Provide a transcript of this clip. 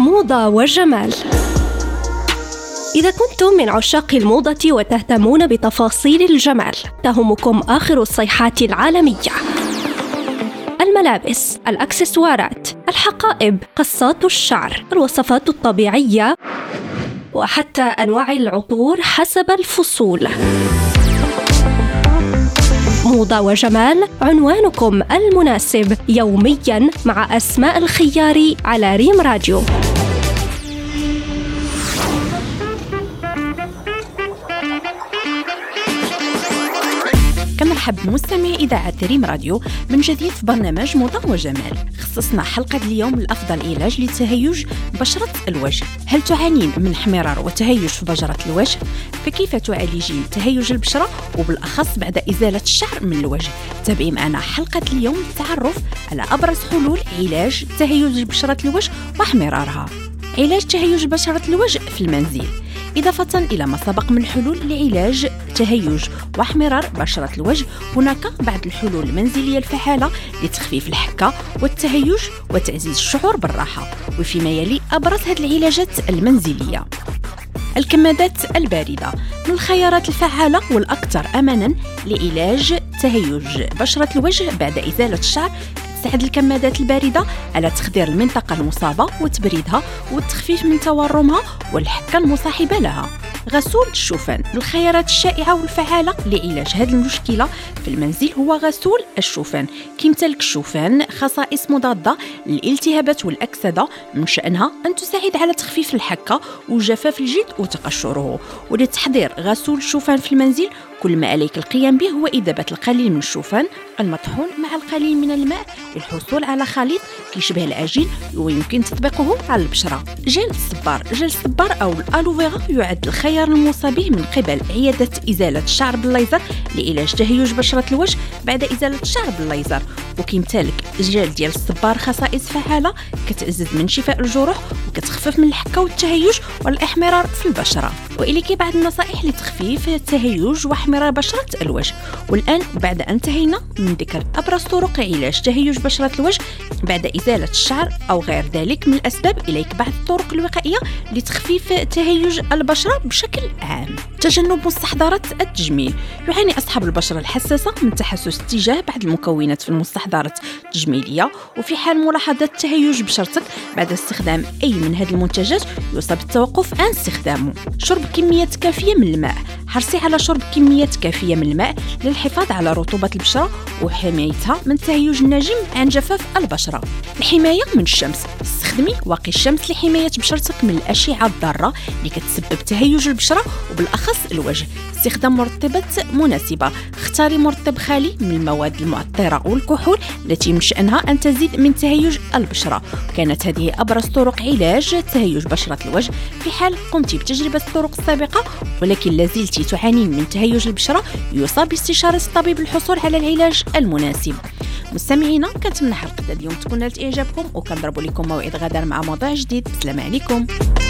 موضة وجمال. إذا كنتم من عشاق الموضة وتهتمون بتفاصيل الجمال، تهمكم آخر الصيحات العالمية: الملابس، الأكسسوارات، الحقائب، قصات الشعر، الوصفات الطبيعية، وحتى أنواع العطور حسب الفصول. موضة وجمال، عنوانكم المناسب يومياً مع أسماء الخياري على ريم راديو. كنرحب بمستمعي إذاعة ريم راديو من جديد في برنامج موضة وجمال. خصصنا حلقة اليوم لأفضل علاج لتهيج بشرة الوجه. هل تعانين من احمرار وتهيج في بشرة الوجه؟ فكيف تعالجين تهيج البشرة وبالأخص بعد إزالة الشعر من الوجه؟ تابعي معنا حلقة اليوم للتعرف على أبرز حلول علاج تهيج بشرة الوجه واحمرارها. علاج تهيج بشرة الوجه في المنزل، إضافة إلى ما سبق من حلول لعلاج تهيج واحمرار بشرة الوجه، هناك بعض الحلول المنزلية الفعالة لتخفيف الحكة والتهيج وتعزيز الشعور بالراحة. وفيما يلي أبرز هذه العلاجات المنزلية: الكمادات الباردة من الخيارات الفعالة والأكثر أماناً لعلاج تهيج بشرة الوجه بعد إزالة الشعر. تساعد الكمادات الباردة على تخدير المنطقة المصابة وتبريدها والتخفيف من تورمها والحكة المصاحبة لها. غسول الشوفان من الخيارات الشائعة والفعالة لعلاج هذه المشكلة في المنزل هو غسول الشوفان. كيمتلك الشوفان خصائص مضادة للالتهابات والأكسدة، من شأنها أن تساعد على تخفيف الحكة وجفاف الجلد وتقشره. ولتحضير غسول الشوفان في المنزل، كل ما عليك القيام به هو إذابة القليل من الشوفان المطحون مع القليل من الماء للحصول على خليط كيشبه العجين ويمكن تطبيقه على البشرة. جل الصبار أو الألوفيرا يعد الخيار الموصى به من قبل عيادة إزالة الشعر بالليزر لعلاج تهيج بشرة الوجه بعد إزالة الشعر بالليزر. وكيمتلك الجل ديال الصبار خصائص فعالة كتعزز من شفاء الجروح وكتخفف من الحكة والتهيج والاحمرار في البشرة. وإليك بعض النصائح لتخفيف التهيج واحمرار بشرة الوجه. والآن بعد أن انتهينا من ذكر أبرز طرق علاج تهيج بشرة الوجه بعد إزالة الشعر أو غير ذلك من الأسباب، إليك بعض الطرق الوقائية لتخفيف تهيج البشرة بشكل عام. تجنب مستحضرات التجميل. يعاني أصحاب البشرة الحساسة من تحسس تجاه بعض المكونات في المستحضرات التجميلية، وفي حال ملاحظة تهيج بشرتك بعد استخدام أي من هذه المنتجات يصاب بالتوقف عن استخدامه. شرب كميات كافية من الماء. حرصي على شرب كميات كافية من الماء للحفاظ على رطوبة البشرة وحمايتها من التهيج الناجم عن جفاف البشرة. الحماية من الشمس. استخدمي واقي الشمس لحماية بشرتك من الأشعة الضارة اللي كتسبب تهيج البشرة وبالأخص الوجه. استخدام مرطبات مناسبة. اختاري مرطب خالي من المواد المعطرة والكحول التي من شأنها أن تزيد من تهيج البشرة. كانت هذه أبرز طرق علاج تهيج بشرة الوجه. في حال قمتي بتجربة الطرق السابقة ولكن لازلتي تعانين من تهيج البشرة، يصاب باستشارة الطبيب للحصول على العلاج المناسب. مستمعينا، كنتمنى حلقة اليوم تكون نالت إعجابكم، وكنضرب لكم موعد غدا مع موضوع جديد. السلام عليكم.